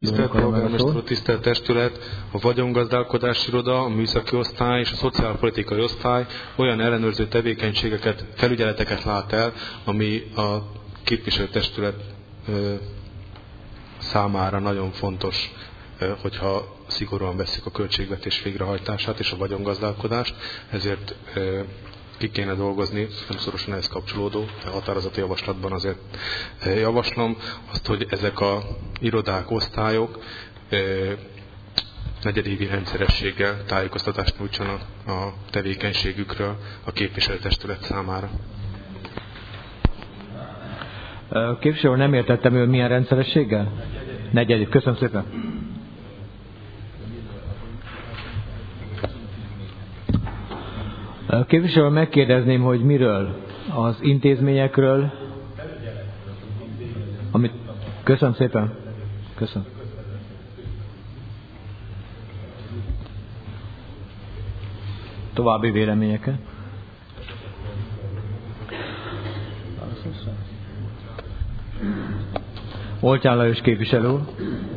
Tisztelt polgármester úr, tisztelt testület, a vagyongazdálkodási iroda, a műszaki osztály és a szociálpolitikai osztály olyan ellenőrző tevékenységeket, felügyeleteket lát el, ami a képviselőtestület számára nagyon fontos, hogyha szigorúan veszik a költségvetés végrehajtását és a vagyongazdálkodást, ezért ki kéne dolgozni, nem szorosan ehhez kapcsolódó, de határozati javaslatban azért javaslom azt, hogy ezek a irodák, osztályok negyedévi rendszerességgel tájékoztatást nyújtsanak a tevékenységükről a képviselőtestület számára. Képviselő, nem értettem, hogy milyen rendszerességgel? Negyedik. Köszönöm szépen. Képviselő, megkérdezném, hogy miről? Az intézményekről? Köszönöm szépen. Köszönöm. További véleményeket? Oltyán Lajos képviselő.